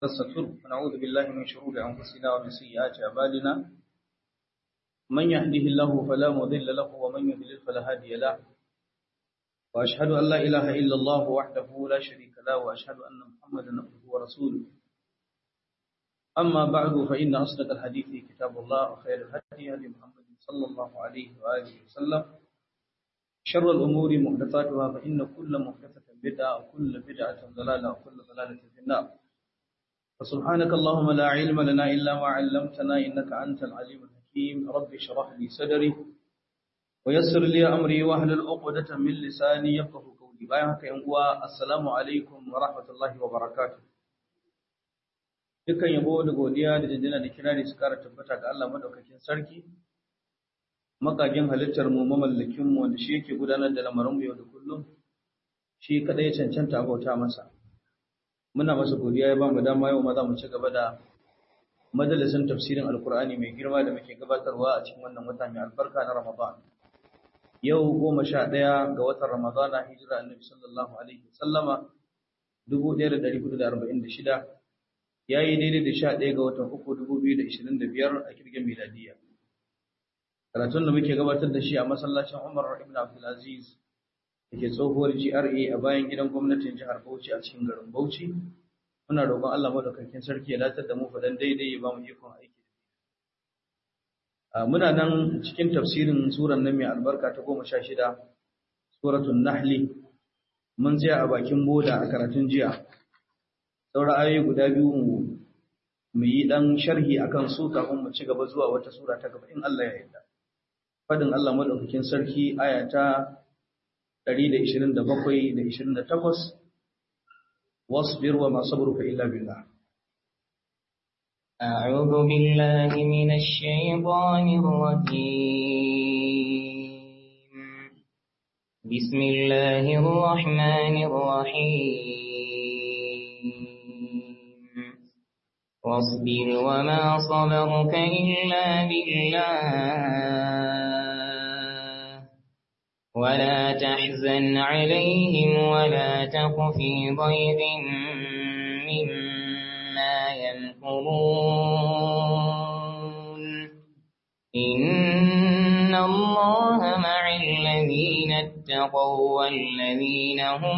نستغفره ونعوذ بالله من شرور أنفسنا ومن سيئات أعمالنا من يهده الله فلا مضل له ومن يضلل فلا هادي له وأشهد أن لا إله إلا الله وحده لا شريك له وأشهد أن محمدا عبده ورسوله أما بعد فإن أصدق الحديث كتاب الله وخير الهدي هدي محمد صلى الله عليه وآله وسلم شر الأمور محدثاتها فإن كل محدثة بدعة وكل بدعة ضلالة وكل ضلالة في النار فسبحانك اللهم لا علم لنا إلا ما علمتنا إنك أنت العليم الحكيم رب اشرح لي صدري ويسر لي أمري واحلل عقدة من لساني يفقهوا قولي بايعك يا السلام عليكم ورحمة الله وبركاته dukkan yabo da godiya da jinjina da kirari su kara tabbata ga Allah madaukakin sarki makagin halittar mu mamallakin mu wanda shi yake gudanar da lamarin mu yau da kullum shi kadai ya cancanta abauta masa muna masa godiya ya bamu dama yau ma za mu ci gaba da majalisin tafsirin alkur'ani mai girma da muke gabatarwa a cikin wannan wata mai albarka na Ramadan yau 11 ga watan Ramadana hijira annabi sallallahu alaihi wasallama 1446 yayi daidai da 11 ga watan 3 2025 a kirgin miladiya karatun da muke gabatar da shi a masallacin Umar ibn Abdul Aziz dake tsohuwar GRA a bayan gidan gwamnatin jihar Bauchi a cikin garin Bauchi muna roƙon Allah madaukakin sarki ya datar da mu fadan daidai ya ba mu ikon aiki muna nan cikin tafsirin suran nan mai albarka ta 16 suratul nahl mun tsaya a bakin boda a karatun jiya saura ayoyi guda biyu mu yi dan sharhi akan su kafin mu ci gaba zuwa wata sura ta gaba in Allah ya yarda fadin Allah madaukakin sarki aya ta 127 da 28 واصبر وما صبرك إلا بالله أعوذ بالله من الشيطان الرجيم بسم الله الرحمن الرحيم واصبر وما صبرك إلا بالله ولا تحزن عليهم ولا تك في ضيق مما يمكرون إن الله مع الذين اتقوا والذين هم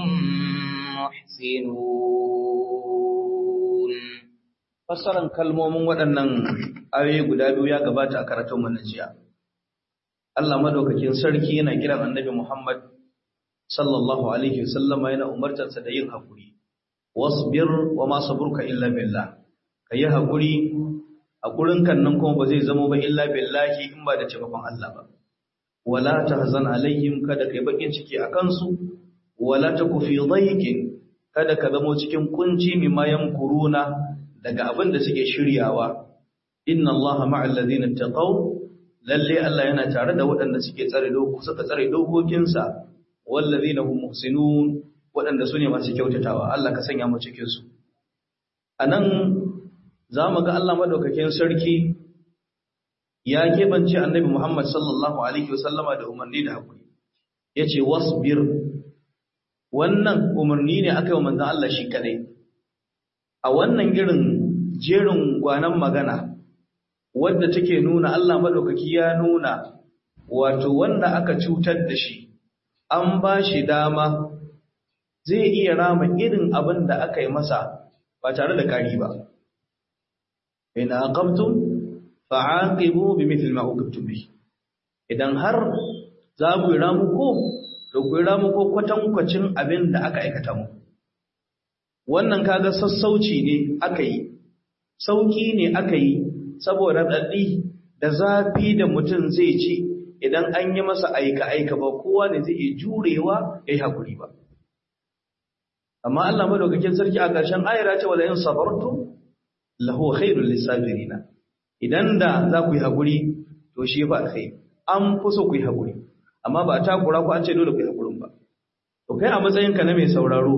محسنون fassaran kalmomin waɗannan ayoyi guda biyu ya gabata a karatun mu na jiya Allah madaukakin sarki yana kiran Annabi Muhammad sallallahu alaihi wasallama yana umartarsa da yin hakuri wasbir wama sabruka illa billah kayi hakuri hakurin kan nan kuma ba zai zama ba illa billahi in ba da taimakon Allah ba wala tahzan alaihim kada kai bakin ciki akan su wala taku fi dhayqin kada ka zama cikin kunci mimma yamkuruna daga abin da suke shiryawa inna Allaha ma'al ladina taqaw lalle Allah yana tare da waɗanda suka tsare dokokinsa wallazina hum muhsinun waɗanda sune masu kyautatawa Allah ka sanya mu cikin su anan zamu ga Allah madaukakin sarki ya kebance Annabi Muhammad sallallahu alaihi wasallama da umarni da hakuri yace wasbir wannan umarni ne aka yi wa manzon Allah shi kadai a wannan irin jerin gwanan magana wadda take nuna Allah madaukaki ya nuna wato wanda aka cutar da shi an ba shi dama zai iya rama irin abin da aka yi masa ba tare da kari ba in aqamtum fa'aqibu bimithli ma uqibtum bi idan har za ku ramu ko to ku ramu ko kwatankwacin abin da aka aikata mu wannan kaga sassauci ne aka yi sauki ne aka yi saboda daɗi da zafi da mutum zai ci idan an yi masa aika-aika ba kowa ne zai iya jurewa ya yi haƙuri ba. Amma Allah madaukakin sarki a ƙarshen ayara ce wala yin sabartu lahu khairul lisabirina idan da za ku yi haƙuri to shi fa alkhairi an fi so ku yi haƙuri amma ba a takura ku an ce dole ku yi haƙurin ba. To kai a matsayinka na mai sauraro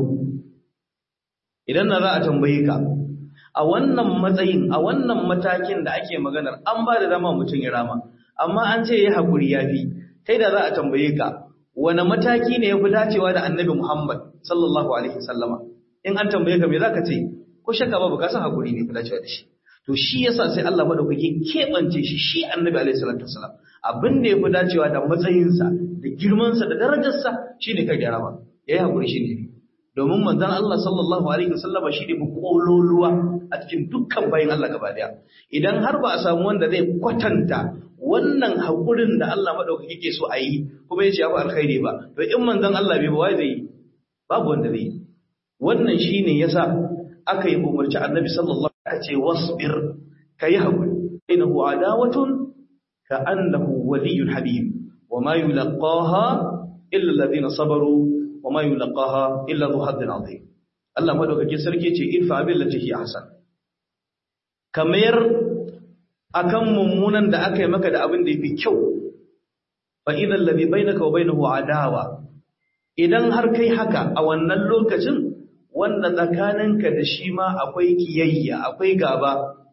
idan na za a tambaye ka a wannan matsayin a wannan matakin da ake maganar an ba da dama mutum ya rama amma an ce ya haƙuri ya fi kai da za a tambaye ka wane mataki ne ya fi dacewa da Annabi Muhammad sallallahu alaihi wasallama in an tambaye ka me zaka ce ko shakka babu ka san hakuri ne kula cewa da shi to shi yasa sai Allah madaukaki kebance shi annabi alaihi salatu wasalam abin da yafi dacewa da matsayinsa da girmansa da darajarsa shine ka gyara ba yayi hakuri shine domin manzon Allah sallallahu alaihi wasallama shine bu kololuwa a cikin dukkan bayin Allah gaba daya idan har ba a samu wanda zai kwatanta wannan hakurin da Allah madaukaki yake so a yi kuma yace ya fi alkhairi ba to in manzon Allah bai ba wai zai babu wanda zai wannan shine yasa aka yi umarci annabi sallallahu alaihi wasallam ce wasbir kai hakuri innahu adawatun ka annahu waliyyun habib wama yulqaha illa alladhina sabaru wama yulqaha illa dhu haddin azim Allah madaukakin sarki ce irfa billati hi ahsan kamar akan mummunan da aka yi maka da abin da yafi kyau fa idan ladhi bainaka wa bainahu adawa idan har kai haka a wannan lokacin wanda tsakaninka da shi ma akwai kiyayya akwai gaba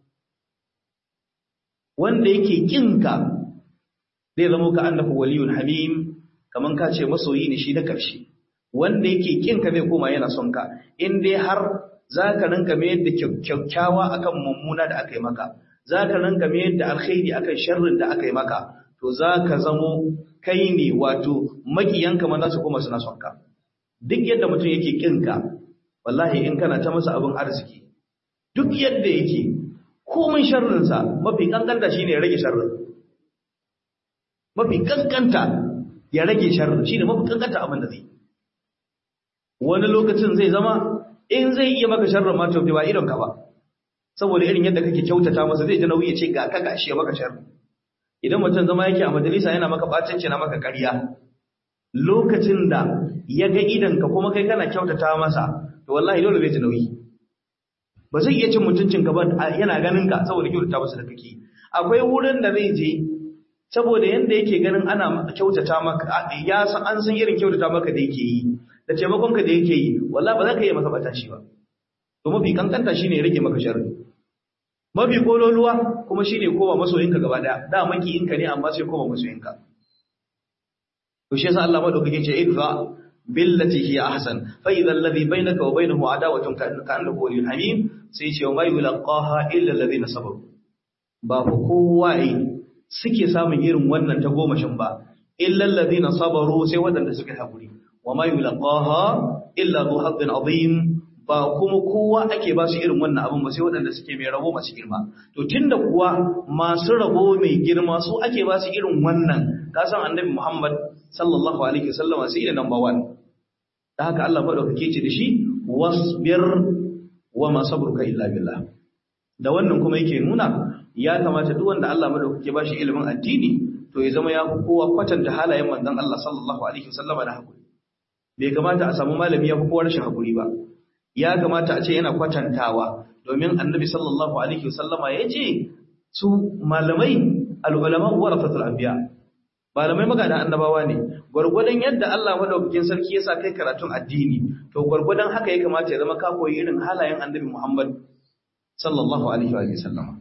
wanda yake kinka zai zama ka annahu waliyun hamim kaman ka ce masoyi ne shi da karshe wanda yake kinka zai koma yana son ka in dai har zaka rinka mai yadda kyakkyawa akan mummuna da aka yi maka zaka rinka mai yadda alkhairi akan sharrin da aka yi maka to zaka zamo kai ne wato makiyanka ma za su koma suna son ka duk yadda mutum yake kinka wallahi in kana ta masa abin arziki duk yadda yake komai sharrinsa mafi kankanta shine ya rage sharrin mafi kankanta ya rage sharrin shine mafi kankanta abin da zai wani lokacin zai zama in zai iya maka sharrin ma to ba irin ka ba saboda irin yadda kake kyautata masa zai ji nauyi ya ce ga ka gashi ya maka sharri idan mutum zama yake a majalisa yana maka bacinci na maka ƙarya lokacin da ya ga idanka kuma kai kana kyautata masa to wallahi dole zai ji nauyi ba zai iya cin mutuncinka ba yana ganin ka saboda kyautata masa da kake akwai wurin da zai je saboda yanda yake ganin ana kyautata maka ya san an san irin kyautata maka da yake yi da taimakon ka da yake yi wallahi ba za ka yi masa batashi ba to mafi kankanta shine ya rage maka sharri mafi kololuwa kuma shine koma masoyinka gaba daya da makiyinka ne amma sai koma masoyinka to shi yasa Allah madaukake ce idza billati hi ahsan fa idza alladhi bainaka wa bainahu adawatun ka'annahu waliyyun hamim sai ce wa yulqaha illa alladhina sabaru ba fa kowa suke samun irin wannan ta gomashin ba illa alladhina sabaru sai wadanda suka hakuri wa ma yulqaha illa dhu haddin azim ba kuma kowa ake ba su irin wannan abin ba sai waɗanda suke mai rabo masu girma to tunda kuwa masu rabo mai girma su ake ba su irin wannan ka san annabi Muhammad sallallahu alaihi wasallam sai da number 1 da haka Allah madaukake ce da shi wasbir wa ma sabruka illa billah da wannan kuma yake nuna ya kamata duk wanda Allah madaukake ba shi ilimin addini to ya zama ya fi kowa kwatanta halayen manzon Allah sallallahu alaihi wasallam da hakuri bai kamata a samu malami ya fi kowa rashin hakuri ba ya kamata a ce yana kwatantawa domin annabi sallallahu alaihi wasallama ya ce su malamai al'ulama warasatul anbiya malamai magana annabawa ne gwargwadon yadda Allah madaukakin sarki ya sa kai karatun addini to gwargwadon haka ya kamata ya zama ka koyi irin halayen annabi Muhammad sallallahu alaihi wasallama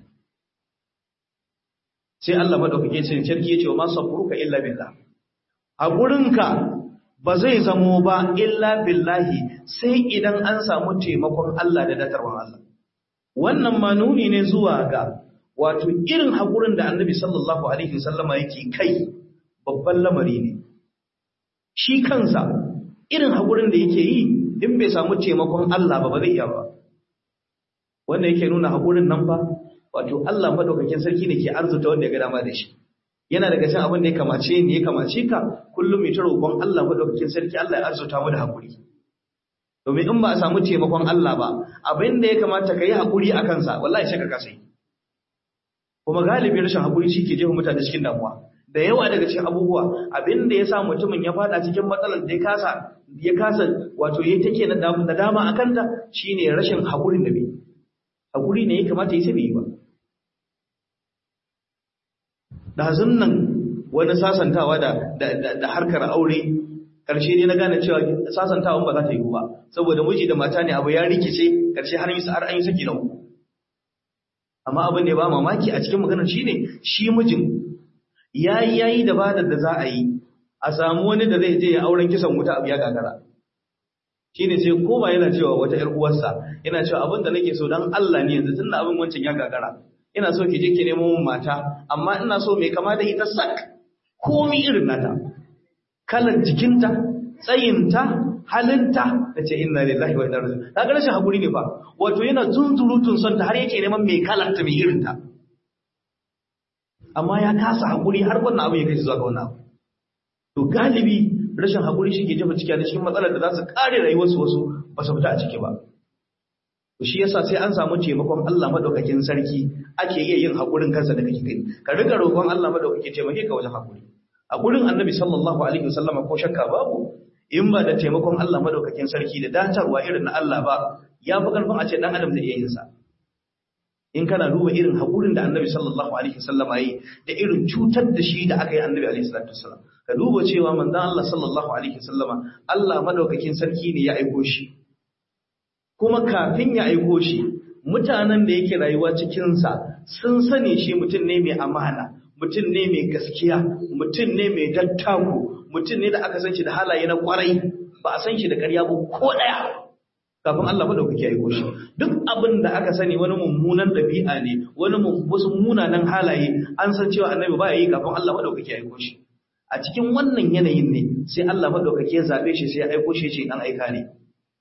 sai Allah madaukakin sarki ya ce wa ma sabruka illa billah hakurinka ba zai zamo ba illa billahi sai idan an samu taimakon Allah da datarwan Allah wannan ma nuni ne zuwa ga wato irin hakurin da annabi sallallahu alaihi wasallama yake kai babban lamari ne shi kansa irin hakurin da yake yi in bai samu taimakon Allah ba zai iya ba wannan yake nuna hakurin nan fa wato Allah madaukakin sarki ne ke arzuta wanda ya ga dama da shi yana daga cikin abin da ya kamace ni ya kamace ka kullum mai ta roƙon Allah madaukakin sarki Allah ya arzuta mu da hakuri domin in ba a samu taimakon Allah ba abin da ya kamata ka yi hakuri a kansa wallahi sai ka kasa kuma galibi rashin hakuri shi ke jefa mutane cikin damuwa da yawa daga cikin abubuwa abin da ya sa mutumin ya fada cikin matsalar da ya kasa wato yayi take na dama akan ta shine rashin hakurin da bai hakuri ne ya kamata ya sai bai yi ba ɗazun nan wani sasantawa da harkar aure ƙarshe ne na gane cewa sasantawan ba za ta yi ba saboda miji da mata ne abu ya rikice ƙarshe har an yi saki na uku amma abin da ya ba mamaki a cikin maganar shi ne shi mijin yayi dabarar da za a yi a samu wani da zai je ya auren kisan wuta abu ya gagara shine sai koma yana cewa wata ƴar uwarsa yana cewa abin da nake so dan Allah ne yanzu tunda abin wancan ya gagara ina so ki je ki nemo mun mata amma ina so mai kama da ita sak komai irin nata kalan jikinta tsayinta halinta tace inna lillahi wa inna ilaihi raji'un kaga rashin hakuri ne fa wato yana zunzurutun son ta har yake neman mai kalanta mai irin ta amma ya kasa hakuri har wannan abu ya kai zuwa ga wannan abu to galibi rashin hakuri shi ke jefa cikin matsalar da za su kare rayuwarsu wasu ba su fita a ciki ba to shi yasa sai an samu taimakon Allah madaukakin sarki ake iya yin hakurin kansa da kake gani ka riga roƙon Allah madaukake taimake ka wajen hakuri a gurin Annabi sallallahu alaihi wasallam ko shakka babu in ba da taimakon Allah madaukakin sarki da datarwa irin na Allah ba ya fi karfin a ce dan adam zai iya yin sa in kana duba irin hakurin da Annabi sallallahu alaihi wasallam yayi da irin cutar da shi da aka yi Annabi alaihi salatu wasallam ka duba cewa manzon Allah sallallahu alaihi wasallama Allah madaukakin sarki ne ya aiko shi kuma kafin ya aiko shi mutanen da yake rayuwa cikin sa sun sani shi mutum ne mai amana mutum ne mai gaskiya mutum ne mai dattako mutum ne da aka san shi da halaye na kwarai ba a san shi da ƙarya ba ko daya kafin Allah madaukaki ya aiko shi duk abin da aka sani wani mummunan dabi'a ne wasu munanan halaye an san cewa annabi ba ya yi kafin Allah madaukaki ya aiko shi a cikin wannan yanayin ne sai Allah madaukaki ya zabe shi sai ya aiko shi ce dan aika ne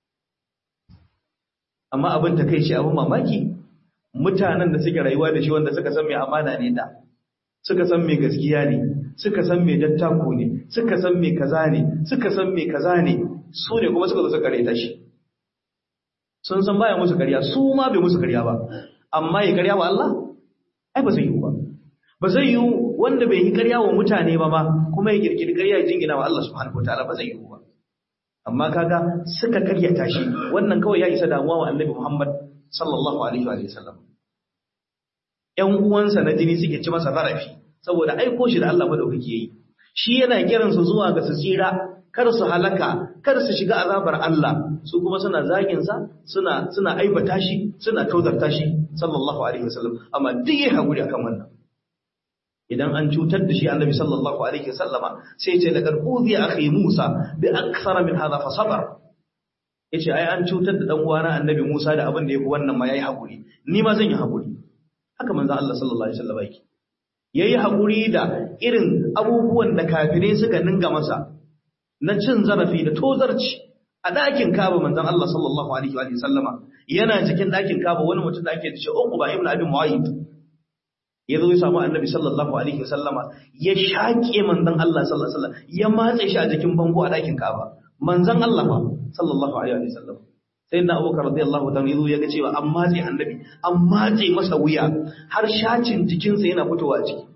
amma abin takeici abin mamaki mutanen da suke rayuwa da shi wanda suka san mai amana ne da suka san mai gaskiya ne suka san mai dattako ne suka san mai kaza ne suka san mai kaza ne su ne kuma suka zo suka kareta shi sun san baya musu ƙarya su ma bai musu ƙarya ba amma ya ƙarya wa Allah ai ba zai yi ba ba zai yi wanda bai yi ƙarya wa mutane ba ma kuma ya kirkiri ƙarya ya jingina wa Allah subhanahu wataala ba zai yi ba amma kaga suka karyata shi wannan kawai ya isa damuwa wa Annabi Muhammad sallallahu alaihi wa sallam ƴan uwansa na jini suke ci masa zarafi saboda aiko shi da Allah madaukake yi shi yana kiran su zuwa ga su tsira kar su halaka kar su shiga azabar Allah su kuma suna zagin sa suna aibata shi suna tozarta shi sallallahu alaihi wasallam amma duk yayi hakuri akan wannan idan an cutar da shi Annabi sallallahu alaihi wasallama sai ya ce laqad uzi akhi Musa bi akthar min hadha fa sabar yace ai an cutar da dan uwana Annabi Musa da abin da yafi wannan ma yayi hakuri ni ma zan yi hakuri haka manzon Allah sallallahu alaihi wasallam yake yayi hakuri da irin abubuwan da kafirai suka ninga masa na cin zarafi da tozarci a ɗakin Kaaba manzon Allah sallallahu alaihi wa sallama yana cikin ɗakin Kaaba wani mutum da ake cewa Uqba ibn Abi Mu'ayyid yazo ya samu Annabi sallallahu alaihi wa sallama ya shaƙe manzon Allah sallallahu alaihi wa sallam ya matse shi a jikin bango a ɗakin Kaaba manzon Allah fa sallallahu alaihi wa sallam sai na Abubakar radiyallahu ta'ala yazo ya ga cewa an matse Annabi an matse masa wuya har shacin jikinsa yana fitowa a ciki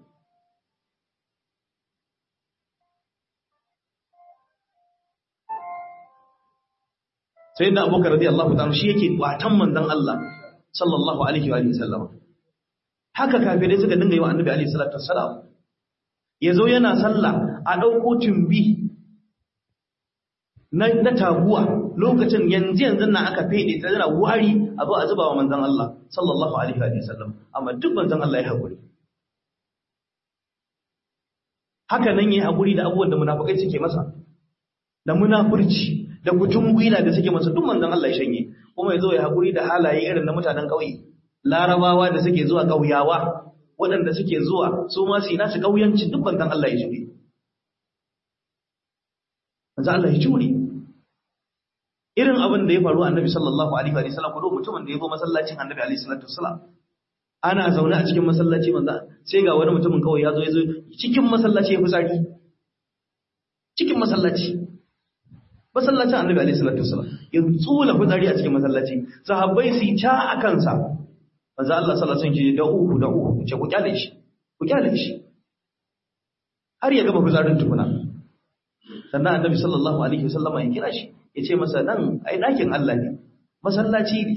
sai da Abubakar radiyallahu ta'ala shi yake kwatan manzon Allah sallallahu alaihi wa sallam haka kafirai suka dinga yi wa Annabi alaihi salatu wassalam yazo yana sallah a dauko tumbi na taguwa lokacin yanzu nan aka fede ta yana wari a zo a zuba wa manzon Allah sallallahu alaihi wa sallam amma duk manzon Allah ya hakuri haka nan yayi hakuri da abubuwan da munafikai suke masa da munafurci da gutun gwila da suke masa duk manzon Allah ya shanye kuma yazo ya hakuri da halaye irin na mutanen kauye larabawa da suke zuwa kauyawa waɗanda suke zuwa su ma su yi nasu kauyanci duk manzon Allah ya jure manzon Allah ya jure irin abin da ya faru Annabi sallallahu alaihi wa sallam ko mutumin da ya zo masallacin Annabi alaihi salatu wasallam ana zaune a cikin masallaci manzo sai ga wani mutumin kawai ya zo cikin masallaci ya fitsari cikin masallacin Annabi alaihi salatu wasallam ya tsula fitsari a cikin masallaci sahabbai su ta a kansa manzo Allah sallallahu alaihi wasallam da uku ce ku kyale shi har ya gaba fitsarin tukuna sannan Annabi sallallahu alaihi wasallam ya kira shi ya ce masa nan ai dakin Allah ne masallaci ne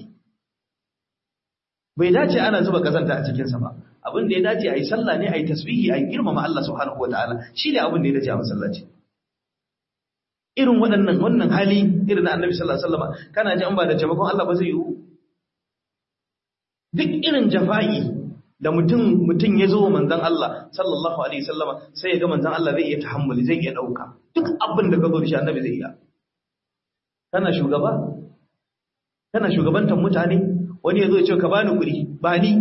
bai dace ana zuba kazanta a cikin sa ba abin da ya dace ai sallah ne ai tasbihi ai girmama Allah subhanahu wataala shine abin da ya dace a masallaci irin wannan hali irin na Annabi sallallahu alaihi wasallam kana ji an ba da taimakon Allah ba zai yi duk irin jafa'i da mutum ya zo manzon Allah sallallahu alaihi wasallam sai ya ga manzon Allah zai iya tahammuli zai iya dauka duk abin da ka zo da shi Annabi zai iya kana shugabantar mutane, wani ya zo ya ce ka bani kuɗi, ba ni.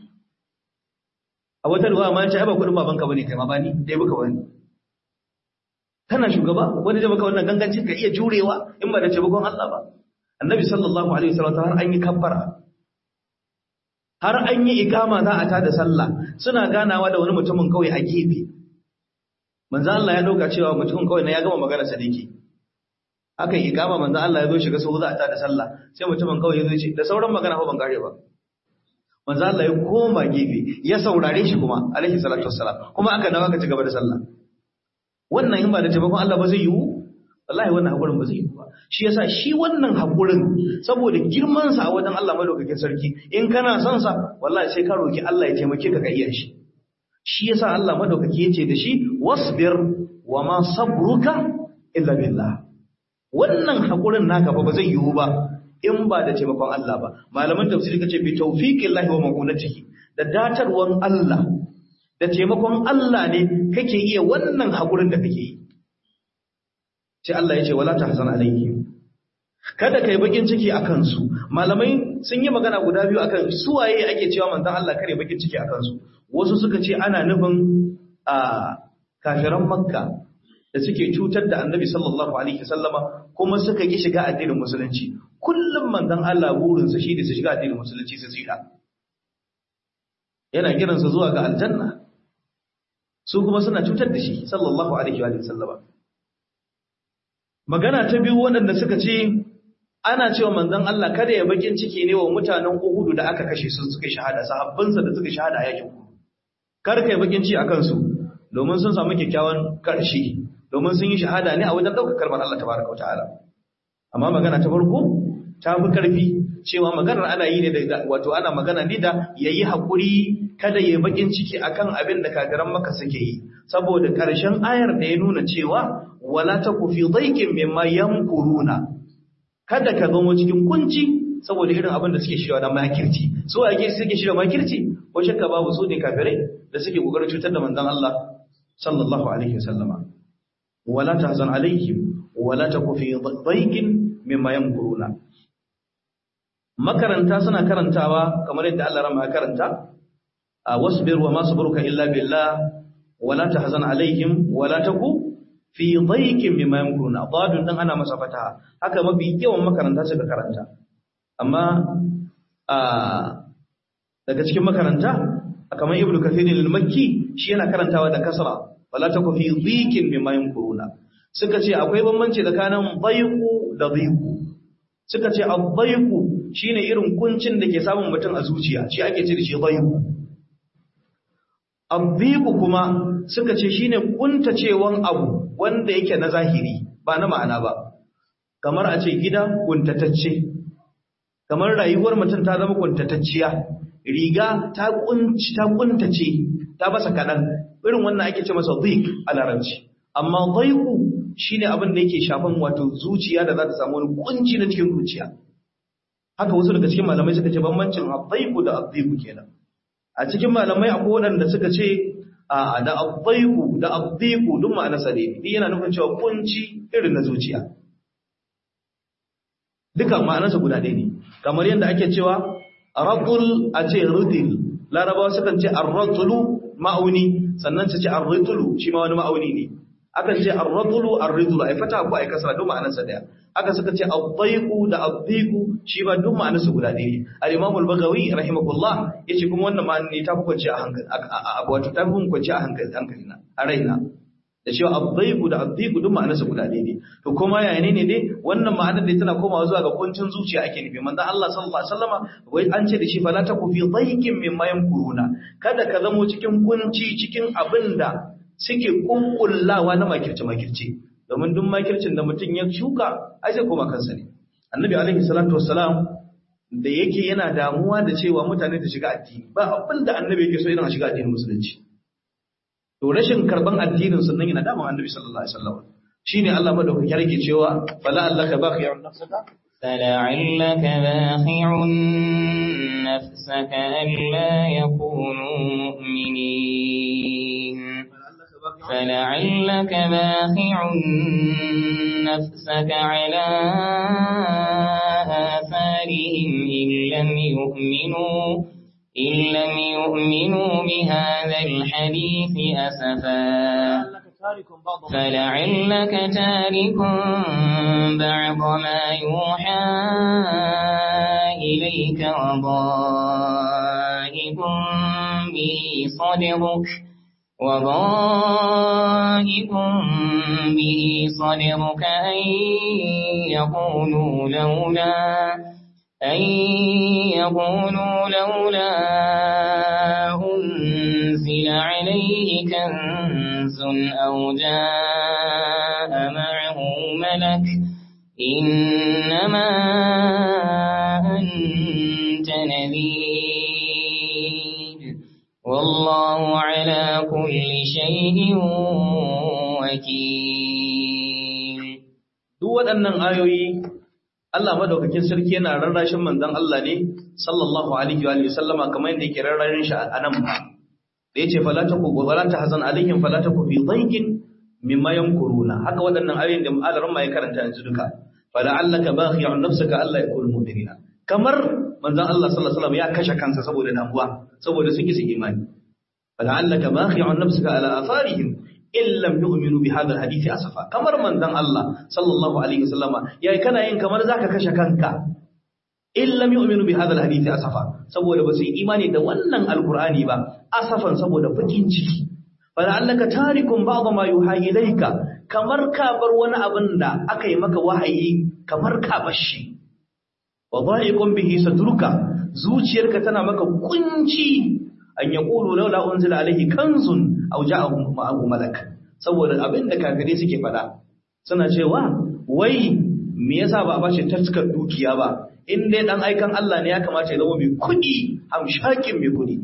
A wata ruwa ma ce ai ba kuɗin babanka bane kai ma bani, dai buka bani. Kana shugaba, wani da baka wannan gangancin ka iya jurewa in ba da taimakon Allah ba. Annabi sallallahu alaihi wasallam har an yi kabbara, har an yi ikama za a tada sallah, suna ganawa da wani mutumin kawai a gefe. Manzo Allah ya dauka cewa mutumin kawai na ya gama magana sadiki. Aka yi ikama, manzo Allah ya zo shiga sau za a tada sallah, sai mutumin kawai ya zo ce da sauran magana ko ban kare ba. Manzo Allah ya koma gefe ya saurare shi kuma alaihi salatu wassalam, kuma aka dawo aka ci gaba da sallah. Wannan in ba da taimakon Allah ba zai yiwu, wallahi wannan hakurin ba zai yiwu ba. Shi yasa shi wannan hakurin saboda girman sa a wajen Allah madaukakin sarki, in kana son sa wallahi sai ka roki Allah ya taimake ka iya shi. Shi yasa Allah madaukaki yace da shi wasbir wa ma sabruka illa billah. Wannan hakurin naka ba zai yiwu ba in ba da taimakon Allah ba. Malaman tafsiri kace bi tawfiqillahi wa ma'unatihi, da datarwan Allah da taimakon Allah ne kake iya wannan hakurin da kake yi. Sai Allah ya ce wala tahzan alaihim, kada kai bakin ciki akan su. Malamai sun yi magana guda biyu akan su waye ake cewa manzon Allah kare bakin ciki akan su. Wasu suka ce ana nufin kafiran Makka da suke cutar da Annabi sallallahu alaihi wasallama kuma suka ki shiga addinin musulunci. Kullum manzon Allah burin sa shi da su shiga addinin musulunci su tsira. Yana kiransa zuwa ga aljanna, su kuma suna cutar da shi sallallahu alaihi wa sallama. Magana ta biyu waɗanda suka ce ana cewa manzon Allah kada ya bakin ciki ne wa mutanen Uhud da aka kashe su suka shahada, sahabbansa da suka shahada a yakin Uhud. Kar kai bakin ciki akan su domin sun samu kyakkyawan karshe, domin sun yi shahada ne a wajen daukar kalmar Allah tabaraka wa ta'ala. Amma magana ta farko ta fi karfi, cewa maganar ana yi ne da wato ana magana ne da yayi hakuri, kada yayi bakin ciki akan abin da kafiran Makka suke yi, saboda karshen ayar da ya nuna cewa wala taku fi dhaikin mimma yamkuruna, kada ka zama cikin kunci saboda irin abin da suke shirya da makirci. So ake suke shirya makirci, ko shakka babu su ne kafirai da suke kokarin cutar da manzon Allah sallallahu alaihi wasallama. Wala tahzan alaihim wala taku fi dhaikin mimma yamkuruna. Makaranta suna karantawa kamar yadda Allah rama ya karanta, wasbir wa ma sabruka illa billah wala tahzan alaihim wala taku fi dhaikin mimma yamkuruna. Dadun dan ana masa fataha, haka mafi yawan makaranta suka karanta. Amma daga cikin makaranta kamar Ibn Kathir al-Makki shi yana karantawa da kasra, wala taku fi dhaikin mimma yamkuruna. Suka ce akwai bambanci tsakanin dhaiku da dhiku. Suka ce ad-dhaiku shine irin kuncin da ke samun mutum a zuciya, shi ake ce da shi dhaiku. Ad-dhiku kuma suka ce shine kuntacewan abu wanda yake na zahiri ba na ma'ana ba, kamar a ce gida kuntatacce, kamar rayuwar mutum ta zama kuntatacciya, riga ta kuntace ta basa kaɗan, irin wannan ake ce masa dhik a larabci. Amma dhaiku shine abin da yake shafan wato zuciya da za ta samu wani kunci na cikin zuciya. Haka wasu daga cikin malamai suka ce bambancin ad-dhaiku da ad-dhiku kenan. A cikin malamai akwai waɗanda suka ce da ad-dhaiku da ad-dhiku duk ma'anarsa ne, yana nufin cewa kunci irin na zuciya. Duka ma'anarsa guda ɗaya ne, kamar yadda ake cewa ratul a ce rutil, larabawa sukan ce ar-ratulu ma'auni, sannan su ce ar-ritulu shi ma wani ma'auni ne. Akan ce ar-ratulu ar-ritulu ai fata ko ai kasra duk ma'anarsa daya. Aka suka ce ad-dhaiku da ad-dhiku shi ba duk ma'anarsa guda ɗaya ne. Al-Imam al-Baghawi rahimahullah yace kuma wannan ma'ana ne ta fi kwance a hankali, wato ta fi kwance a hankali na a raina. Da cewa ad-dhaiku da ad-dhiku duk ma'anarsa guda ɗaya ne. To kuma yaya ne dai wannan ma'anar da tana komawa zuwa ga kuncin zuciya ake nufi. Manzo Allah sallallahu alaihi wasallama wai an ce da shi fala taku fi dhaikin mimma yamkuruna, kada ka zamo cikin kunci cikin abinda suke kunkullawa na makirce domin duk makircin da mutum ya shuka ai zai koma kansa ne. Annabi alaihi salatu wassalam da yake yana damuwa da cewa mutane da shiga addini, ba abinda annabi yake so yana shiga addinin musulunci. To rashin karban addinin sunan yana damun annabi sallallahu alaihi wasallam. Shine Allah madaukaki yake cewa fala allaka baqi'un nafsaka فلعلك باخع نفسك ألا يكونوا مؤمنين فلعلك باخع نفسك على آثارهم إن لم يؤمنوا بهذا الحديث أسفا فلعلك تارك بعض ما يوحى إليك وضائق به صدرك أن يقولوا لولا أنزل عليه كنز أو جاء معه ملك إنما أنت نذير والله على كل شيء وكيل. duk waɗannan ayoyi Allah madaukakin sarki yana rarrashin manzon Allah ne sallallahu alaihi wa sallama kamar yadda yake rarrashin shi a nan ba da yace fala tahzan alaihim fala taku fi dhayqin mimma yankuruna haka waɗannan ayoyin da malamin ma ya karanta yanzu duka fala allaka bakhi'un nafsaka alla yakunu mu'minina kamar manzon Allah sallallahu alaihi wasallam ya kashe kansa saboda damuwa saboda suke su imani fala allaka bakhi'un nafsaka ala atharihim in lam yu'minu bi hadha alhadith asafa kamar manzon Allah sallallahu alaihi wasallama yayi kana yin kamar zaka kashe kanka in lam yu'minu bi hadha alhadith asafa saboda ba su yi imani da wannan alqur'ani ba asafan saboda bakin ciki fala allaka tarikum ba'd ma yuha ilayka kamar ka bar wani abin da aka yi maka wahayi kamar ka bar shi wa dha'iqun bihi sadruka zuciyarka tana maka kunci an yaqulu laula unzila alayhi kanzun aw ja'ahu ma'ahu malak saboda abin da kafirai suke fada suna cewa wai me yasa ba a bashi taskar dukiya ba in dai dan aikan Allah ne ya kamata ya zama mai kudi hamshakin mai kudi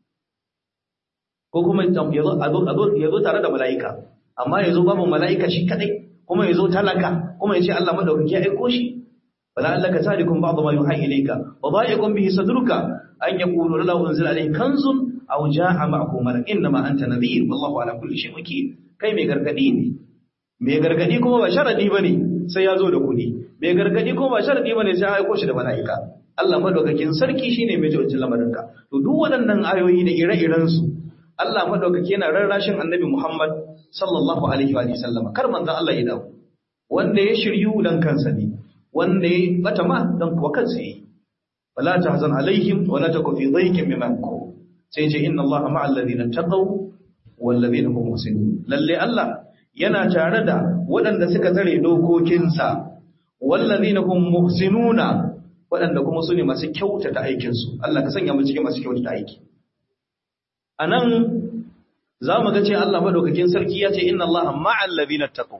ko kuma yazo tare da mala'ika amma yazo babu mala'ika shi kadai kuma yazo talaka kuma yace Allah madaukaki ya aiko shi wala allaka sadikum ba'd ma yuha ilayka wa dha'iqun bihi sadruka an yaqulu la unzila alayhi kanzun aw jaa ma'ahu malak inma anta nadhir wallahu ala kulli shay'in wakeel kai mai gargadi ne mai gargadi kuma ba sharadi bane sai ya zo da kudi mai gargadi kuma ba sharadi bane sai ya aiko shi da mala'ika Allah madaukakin sarki shine mai jawabin lamarinka to duk waɗannan ayoyi da ire-iren su Allah madaukaki yana rarrashin Annabi Muhammad sallallahu alaihi wa sallam kar manzon Allah ya dawo wanda ya shiryu dan kansa ne wanda ya bata ma dan kuwa kansa yi wala tahzan alaihim wala taku fi dhaykin mimma yankur sai ce inna Allaha ma'al ladina taqaw wal ladina hum muhsinun lalle Allah yana tare da waɗanda suka tsare dokokinsa wal ladina hum muhsinuna waɗanda kuma su ne masu kyautata aikin su Allah ka sanya mu cikin masu kyautata aiki anan zamu ga ce Allah madaukakin sarki ya ce inna Allaha ma'al ladina taqaw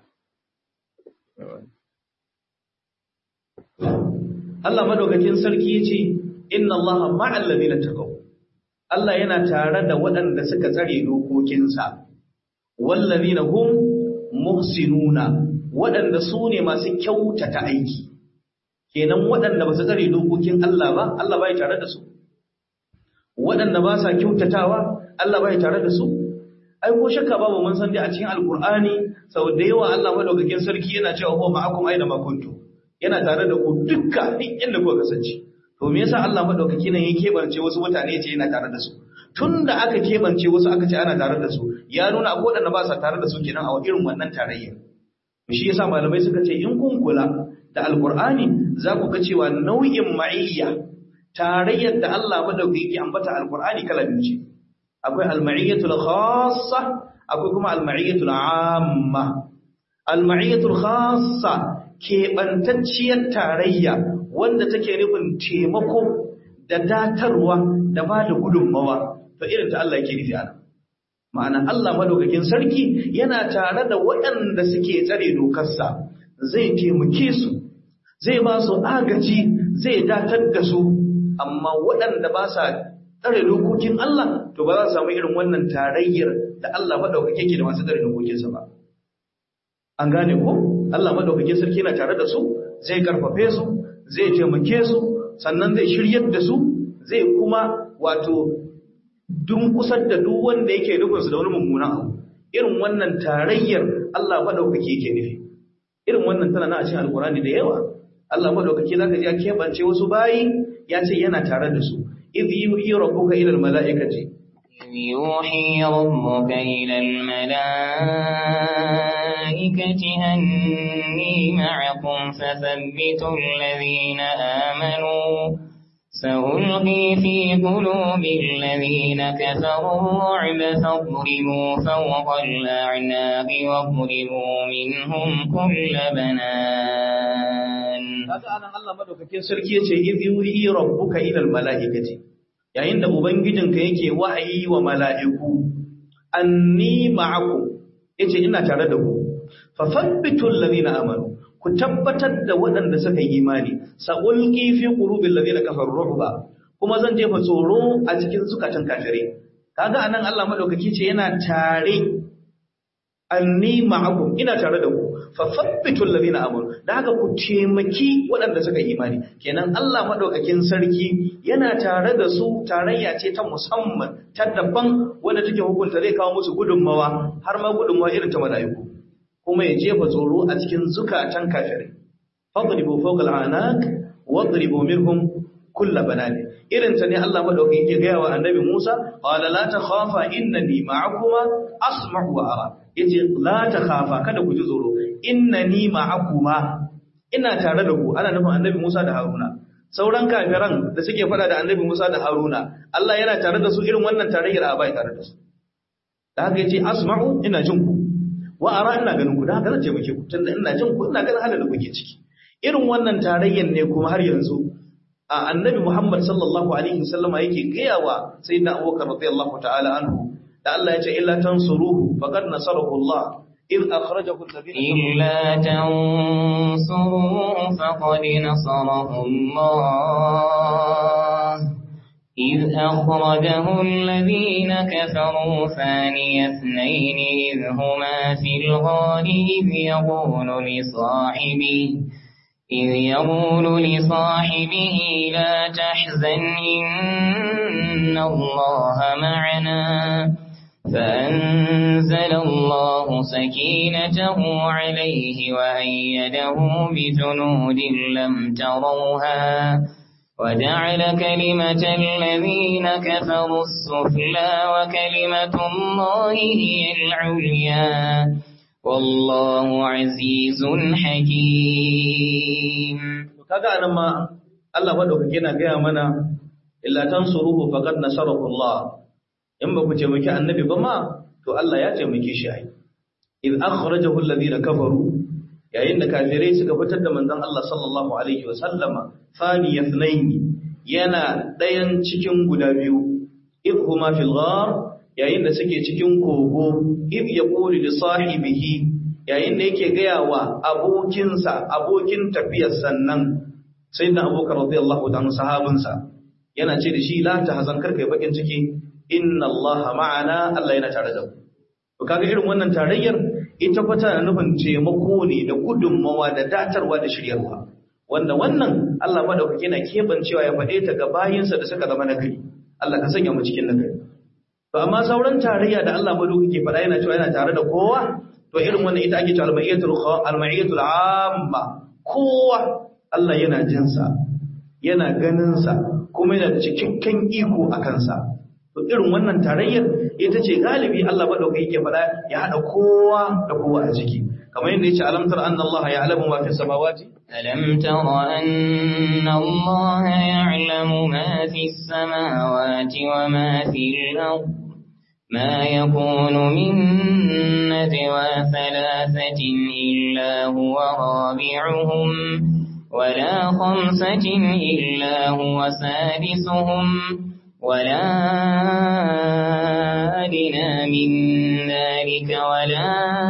Allah madaukakin sarki ya ce inna Allaha ma'al ladina taqaw Allah yana tare da waɗanda suka tsare dokokinsa wallazina hum muhsinuna waɗanda su ne masu kyautata aiki kenan waɗanda ba su tsare dokokin Allah ba Allah bai tare da su waɗanda ba sa kyautatawa Allah bai tare da su ai ko shakka babu mun san dai a cikin alqur'ani sau da yawa Allah madaukakin sarki yana cewa huwa ma'akum aina ma kuntum yana tare da ku dukkan duk inda kuka kasance to me yasa Allah madaukaki nan ya kebance wasu mutane ya ce yana tare da su tunda aka kebance wasu aka ce ana tare da su ya nuna akwai wadanda ba sa tare da su kenan a irin wannan tarayya shi yasa malamai suka ce in kun kula da alqur'ani za ku ga cewa nau'in ma'iyya tarayyar da Allah madaukaki yake ambata alqur'ani kala biyu ce akwai al-ma'iyyatul khassa akwai kuma al-ma'iyyatul 'amma al-ma'iyyatul khassa keɓantacciyar tarayya wanda take nufin taimako da datarwa da ba da gudunmawa to irin ta Allah yake nufi ana ma'ana Allah madaukakin sarki yana tare da waɗanda suke tsare dokarsa zai taimake su zai ba su agaji zai datar da su amma waɗanda ba sa tsare dokokin Allah to ba za su samu irin wannan tarayyar da Allah madaukake yake da masu tsare dokokinsa ba an gane ko Allah madaukakin sarki yana tare da su zai karfafe su zai taimake su sannan zai shiryar da su zai kuma wato dunkusar da duk wanda yake nufin su da wani mummunan abu irin wannan tarayyar Allah madaukaki yake nufi irin wannan tana na a cikin alqur'ani da yawa Allah madaukaki zaka ji ya kebance wasu bayi ya ce yana tare da su idh yuhi rabbuka ila almalaikati يوحي ربك إلى الملائكة أني معكم فثبتوا الذين آمنوا سألقي في قلوب الذين كفروا الرعب فاضربوا فوق الأعناق واضربوا منهم كل بنان. هذا أنا الله مدوكاكين سركي yace idh yuhi rabbuka ila almalaikati yayin da ubangijinka yake wahayi wa mala'iku anni ma'akum yace ina tare da ku fa thabbitul ladina amanu ku tabbatar da waɗanda suka yi imani sa'ulqi fi qulubil ladina kafaru ruhba kuma zan jefa tsoro a cikin zukatan kafirai kaga anan Allah madaukaki ce yana tare anni ma'akum ina tare da ku fa thabbitul ladina amanu da haka ku taimaki waɗanda suka yi imani kenan Allah madaukakin sarki yana tare da su tarayya ce ta musamman ta daban wanda take hukunta zai kawo musu gudunmawa har ma gudunmawa irin ta malaiku kuma ya jefa tsoro a cikin zukatan kafirai fadribu fawqa al'anaq wadribu minhum kull banan irin ta ne Allah madaukakin yake ga wa annabi Musa qala la takhafa innani ma'akuma asma'u wa ara yace la takhafa kada ku ji tsoro innani ma'akuma ina tare da ku ana nufin annabi Musa da Haruna sauran kafiran da suke fada da annabi Musa da Haruna Allah yana tare da su irin wannan tarayyar a bai tare da su da haka yace asma'u ina jin ku wa ara ina ganin ku da haka zan ce muke ku tunda ina jin ku ina ganin halin da kuke ciki irin wannan tarayyar ne kuma har yanzu a annabi Muhammad sallallahu alaihi wasallama yake gayawa sayyidina Abubakar radiyallahu ta'ala anhu da Allah ya ce illa tansuruhu faqad nasarahu Allah إذ أخرجه الذين إلا تنصروه فقد نصره الله إذ أخرجه الذين كفروا ثاني اثنين إذ هما في الغار إذ يقول لصاحبه لا تحزن إن الله معنا فأنزل الله سكينته عليه وأيده بجنود لم تروها وجعل كلمة الذين كفروا السفلى وكلمة الله هي العليا والله عزيز حكيم. kaga anan ma Allah madaukake na gaya mana illa tansuruhu faqad nasarahu Allah in ba ku taimaki annabi ba ma to Allah ya taimake shi ai id akhrajahu alladhina kafaru yayin da kafirai suka fitar da manzon Allah sallallahu alaihi wasallama thani yathnaini yana dayan cikin guda biyu id huma fil ghar yayin da suke cikin kogo id yaqulu li sahibihi yayin da yake gaya wa abokinsa abokin tafiyar sannan sayyidina Abubakar radiyallahu ta'ala sahabinsa yana ce da shi la tahzan karka yi bakin ciki inna Allah ma'ana Allah yana tare da mu to kaga irin wannan tarayyar ita fa tana nufin taimako ne da gudunmawa da datarwa da shiryarwa wanda wannan Allah madaukake yana kebancewa ya fade ta ga bayinsa da suka zama nagari Allah ka sanya mu cikin nagari to amma sauran tarayya da Allah madaukake fada yana cewa yana tare da kowa to irin wannan ita ake cewa al-ma'iyatul amma kowa Allah yana jinsa yana ganinsa kuma yana da cikakken iko a kansa to irin wannan tarayyar ita ce galibi Allah madaukai yake fada ya hada kowa da kowa a ciki kamar yadda yace alam tara anna Allah ya'lamu ma fi samawati alam tara anna Allah ya'lamu ma fi samawati wa ma fi al-ard ma yakunu min najwa thalathatin illa huwa rabi'uhum ولا خمسة إلا هو سادسهم ولا أدنى من ذلك ولا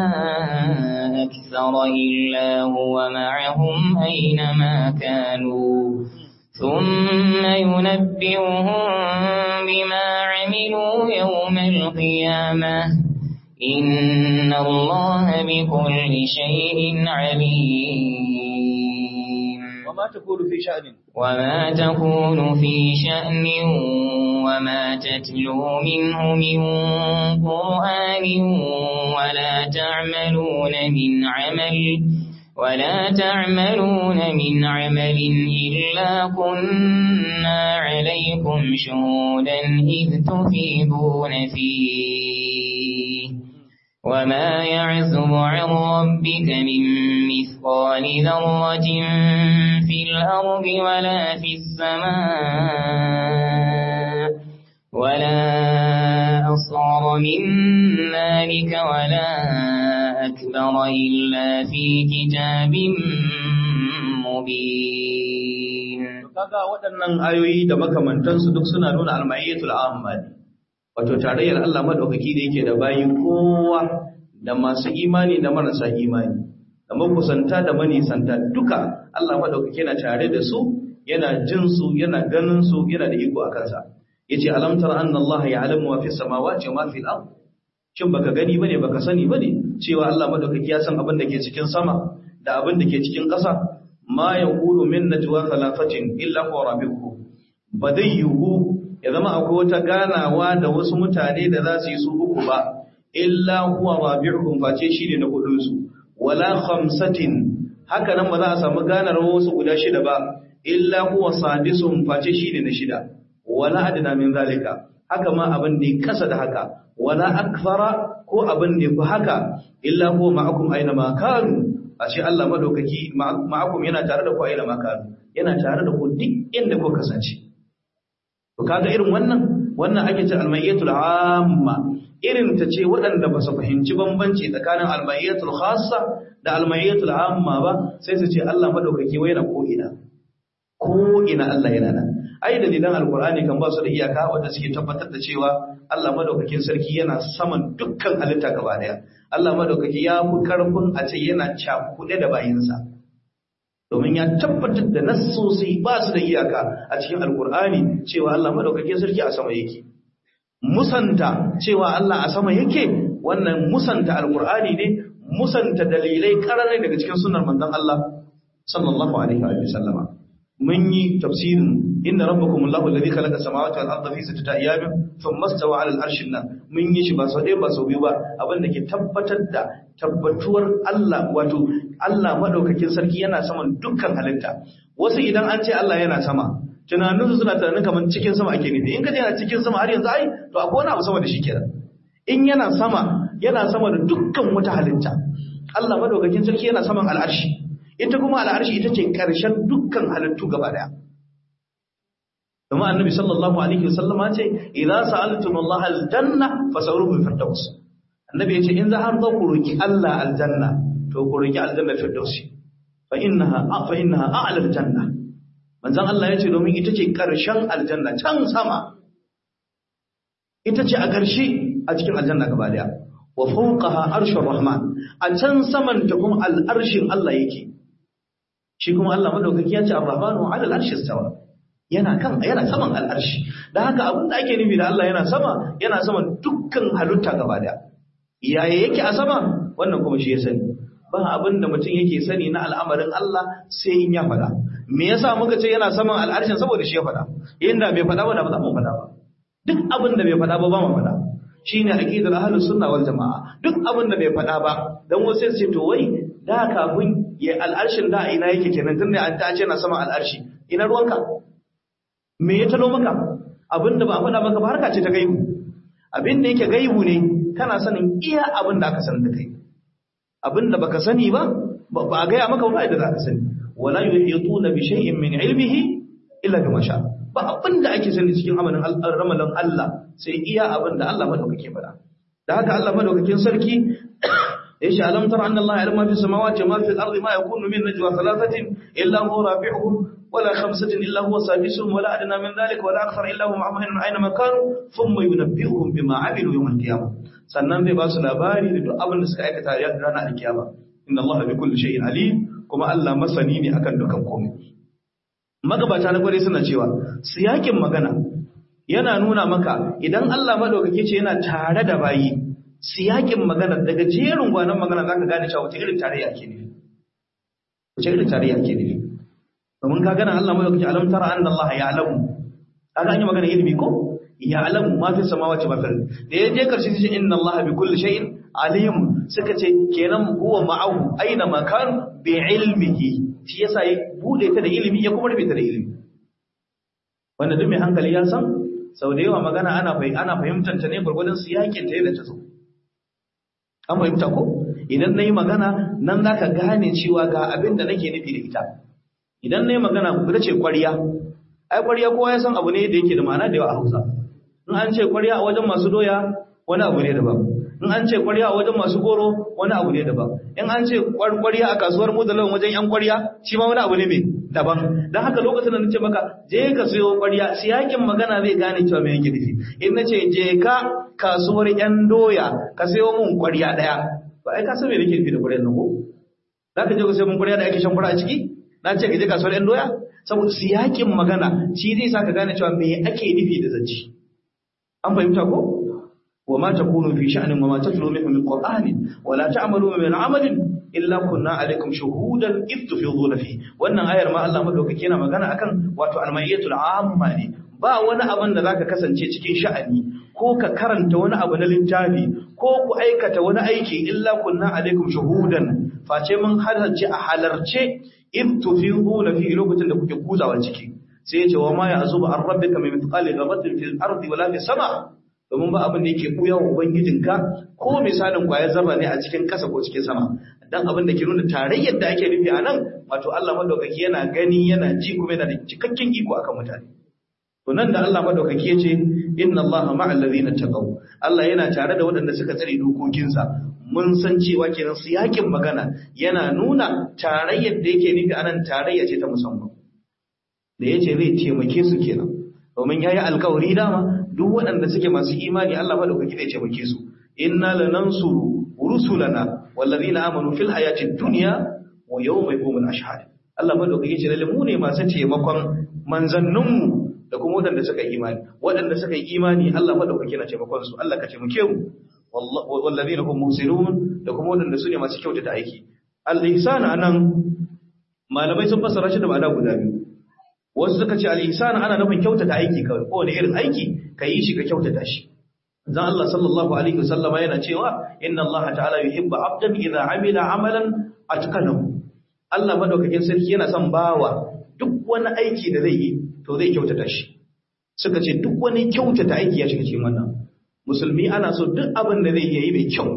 أكثر إلا هو معهم أينما كانوا ثم ينبئهم بما عملوا يوم القيامة إن الله بكل شيء عليم. وما تكون في شأن وما تكون في شأن وما تتلو منه من قرآن ولا تعملون من عمل إلا كنا عليكم شهودا إذ تفيضون فيه وما يعزب عن ربك من مثقال ذرة في الأرض ولا في السماء ولا أصغر من ذلك ولا أكبر إلا في كتاب مبين. kaga waɗannan ayoyi da makamantansu duk suna nuna al-ma'iyyatul amma wato tarayyar Allah madaukaki da yake da bayi kowa da masu imani da marasa imani da makusanta da manisanta duka Allah madaukaki yana tare da su yana jin su yana ganin su yana da iko a kansa yace alam tara anna Allah ya'lamu ma fis samawati wa ma fil ard shin baka gani bane baka sani bane cewa Allah madaukaki ya san abin da ke cikin sama da abin da ke cikin ƙasa ma yaqulu min najwa thalathatin illa huwa rabbuhu badayuhu ya zama akwai wata ganawa da wasu mutane da za su yi su uku ba illa huwa rabi'uhum face shine na hudun su wala khamsatin haka nan ba za a samu ganar wasu guda shida ba illa huwa sadisuhum face shine na shida wala adna min zalika haka ma abin da kasa da haka wala akthara ko abin da fi haka illa huwa ma'akum aina ma kanu ashe Allah madaukaki ma'akum yana tare da ku aina ma kanu yana tare da ku duk inda ku kasance to kaga irin wannan ake ce al-mayyatul amma irin ta ce waɗanda ba su fahimci bambanci tsakanin al-mayyatul khassa da al-mayyatul amma ba sai su ce Allah madaukaki wai yana ko ina Allah yana nan ai dalilan alqur'ani kan ba su da iyaka wanda suke tabbatar da cewa Allah madaukakin sarki yana saman dukkan halitta gaba daya Allah madaukaki ya fi karfin a ce yana cakuɗe da bayinsa domin ya tabbatar da nassosi ba su da iyaka a cikin alqur'ani cewa Allah madaukakin sarki a sama yake musanta cewa Allah a sama yake wannan musanta alqur'ani ne musanta dalilai karare daga cikin sunnar manzon Allah sallallahu alaihi wa sallama mun yi tafsirin inna rabbakum allahu alladhi khalaqa samawati wal arda fi sittati ayamin thumma istawa 'ala al-'arshi mun yi shi ba sau ɗaya ba sau biyu ba abin da ke tabbatar da tabbatuwar Allah wato Allah madaukakin sarki yana saman dukkan halitta wasu idan an ce Allah yana sama tunaninsu suna tunanin kamar cikin sama ake nufi in ka ce yana cikin sama har yanzu ai to akwai wani abu sama da shi kenan in yana sama da dukkan wata halitta Allah madaukakin sarki yana saman al'arshi ita kuma al'arshi ita ce ƙarshen dukkan halittu gaba daya kuma annabi sallallahu alaihi wasallam ya ce idza sa'altum Allah aljanna fasawruhu firdaus annabi ya ce in za har ku roki Allah aljanna to ku roki aljanna firdausi fa innaha a'la aljanna manzon Allah ya ce domin ita ce ƙarshen aljanna can sama ita ce a ƙarshe a cikin aljanna gaba daya wa fawqaha arshur rahman a can saman ta kuma al'arshin Allah yake shi kuma Allah madaukaki ya ce ar-rahmanu 'ala al-'arshi istawa yana saman al'arshi da haka abin da ake nufi da Allah yana saman dukkan halitta gaba daya yaya yake a sama wannan kuma shi ya sani ba abin da mutum yake sani na al'amarin Allah sai in ya faɗa me yasa muka ce yana saman al'arshin saboda shi ya faɗa inda bai faɗa ba da ba za mu faɗa ba duk abin da bai faɗa ba mu faɗa shine aqidar ahlus sunna wal jamaa duk abin da bai faɗa ba dan wasu sai ce to wai da kafin ya al'arshin da ina yake kenan tunda an ta ce na saman al'arshi ina ruwanka me ya talo maka abinda ba a faɗa maka ba harka ce ta gaibu abinda yake gaibu ne kana sanin iya abinda aka sanar da kai abinda baka sani ba ba a gaya maka wani da za ka sani wala yuhituna bi shay'in min ilmihi illa bima sha ba abinda ake sani cikin ramalan Allah sai iya abinda Allah madaukake faɗa da haka Allah madaukakin sarki yace alam tara anna Allah ya'lamu ma fi samawati wa ma fi al-ardi ma yakunu min najwa thalathatin illa huwa rabi'uhum ولا خمسة إلا هو سادسهم ولا أدنى من ذلك ولا أكثر إلا هو معهم أينما كانوا ثم ينبئهم بما عملوا يوم القيامة sannan zai ba su labari da duk abin da suka aikata a ranar alkiyama inna Allah bi kulli shay'in alim kuma Allah masani ne akan dukan komai magabata na gware suna cewa siyakin magana yana nuna maka idan Allah madaukake ce yana tare da bayi siyakin magana daga jerin gwanan magana zaka gane cewa wace irin tarayya ke nufi domin ka gana Allah mai kace alam tara anna Allah ya'lamu kaga an yi magana ilimi ko ya'lamu ma fi samawati wa fil da yaje karshe shi inna Allah bi kulli shay'in alim suka ce kenan huwa ma'ahu aina makan bi ilmihi shi yasa ya bude ta da ilimi ya kuma rubuta da ilimi wanda duk mai hankali ya san sau da yawa magana ana fahimtar ta ne gurgurdan siyakin ta yadda ta zo an fahimta ko idan nayi magana nan zaka gane cewa ga abin da nake nufi da ita idan nayi magana ku ce ƙwarya ai ƙwarya kowa ya san abu ne da yake da ma'ana da yawa a Hausa in an ce ƙwarya a wajen masu doya wani abu ne daban in an ce ƙwarya a wajen masu goro wani abu ne daban in an ce ƙwarya a kasuwar mudalan wajen yan ƙwarya shi ma wani abu ne mai daban dan haka lokacin da nace maka je ka sayo ƙwarya siyakin magana zai gane cewa me yake nufi in nace je ka kasuwar yan doya ka sayo mun ƙwarya daya to ai ka san me nake nufi da ƙwaryar nan ko zaka je ka sayo mun ƙwarya da ake shan fura a ciki na ce ka je kasuwar yan doya saboda siyakin magana shi zai saka gane cewa me ake nufi da zance an fahimta ko wa ma takunu fi sha'nin wa ma tatlu minhu min qur'anin wa la ta'malu min 'amalin illa kunna alaykum shuhudan id tufiduna fi wannan ayar ma Allah madaukake yana magana akan wato almayiyatul amma ne ba wani abin da zaka kasance cikin sha'ani ko ka karanta wani abu na littafi ko ku aikata wani aiki illa kunna alaykum shuhudan face mun halarci a halarce id tufiduna fi lokacin da kuke kuzawa ciki sai ya ce wa ma ya'zubu an rabbika min mithqali dharratin fil ardi wala fis sama domin ba abin da yake buya wa ubangijinka ko misalin kwayar zarra ne a cikin ƙasa ko cikin sama dan abin da ke nuna tarayyar da ake nufi a nan wato Allah madaukaki yana gani yana ji kuma yana da cikakken iko akan mutane to nan da Allah madaukaki yace inna Allaha ma'al ladina taqaw Allah yana tare da waɗanda suka tsare dokokinsa mun san cewa kenan siyakin magana yana nuna tarayyar da yake nufi a nan tarayya ce ta musamman da yace zai taimake su kenan domin yayi alƙawari dama duk waɗanda suke masu imani Allah madaukaki zai taimake su inna lanansuru rusulana wallazina amanu fil hayatid dunya wa yawma yaqumul ashhad Allah madaukaki ce lalle mu ne masu taimakon manzanninmu da kuma waɗanda suka yi imani waɗanda suka yi imani Allah madaukaki na taimakon su Allah ka taimake mu wallazina hum muhsinun da kuma waɗanda su ne masu kyautata aiki al-ihsan anan malamai sun fassara shi da ma'ana guda biyu wasu suka ce al-ihsan ana nufin kyautata aiki kawai ko wani irin aiki ka yi shi ka kyautata shi dan Allah sallallahu alaihi wasallam yana cewa inna Allah ta'ala yuhibbu 'abdan idha 'amila 'amalan atqanahu Allah madaukakin sarki yana son bawa duk wani aiki da zai yi to zai kyautata shi suka ce duk wani kyautata aiki ya shiga cikin wannan musulmi ana so duk abin da zai yi mai kyau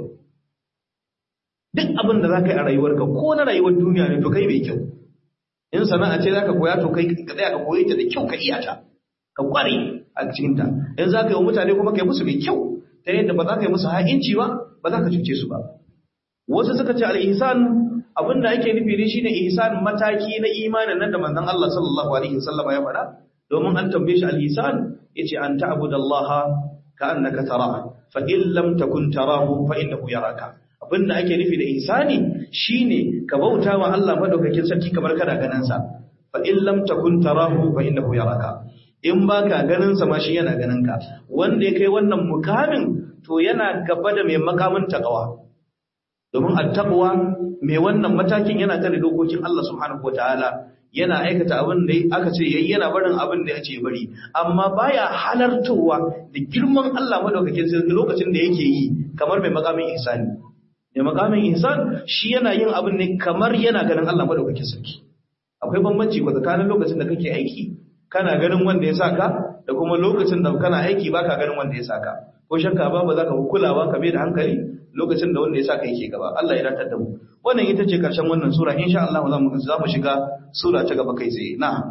duk abin da zaka yi a rayuwarka ko na rayuwar duniya ne to kai mai kyau in sana'a ce zaka koya to kai ka tsaya ka koyi ta da kyau ka iya ta ka kware a cikin ta in zaka yi wa mutane kuma kai musu mai kyau ta yadda ba za ka yi musu ha'inci ba ba za ka cuce su ba wasu suka ce al-ihsan abinda ake nufi ne shine ihsan mataki na imanin nan da manzon Allah sallallahu alaihi wasallam ya faɗa domin an tambaye shi al-ihsan yace an ta'budallaha ka'annaka tarahu fa in lam takun tarahu fa innahu yaraka abinda ake nufi da ihsani shine ka bauta wa Allah madaukakin sarki kamar kana ganin sa fa in lam takun tarahu fa innahu yaraka in baka ganin sa ma shi yana ganin ka wanda ya kai wannan mukamin to yana gaba da mai makamin taqwa domin at-taqwa mai wannan matakin yana tare dokokin Allah subhanahu wataala yana aikata abin da aka ce yayi yana barin abin da yace bari amma baya halartowa da girman Allah madaukakin sarki lokacin da yake yi kamar mai makamin ihsani mai makamin ihsan shi yana yin abin ne kamar yana ganin Allah madaukakin sarki akwai bambanci ko tsakanin lokacin da kake aiki kana ganin wanda ya saka da kuma lokacin da kana aiki baka ganin wanda ya saka ko shakka ba za ka kulawa ka bai da hankali lokacin da wanda ya saka yake gaba Allah ya datar da mu wannan ita ce karshen wannan sura insha Allah za mu shiga sura ta gaba kai tsaye na'am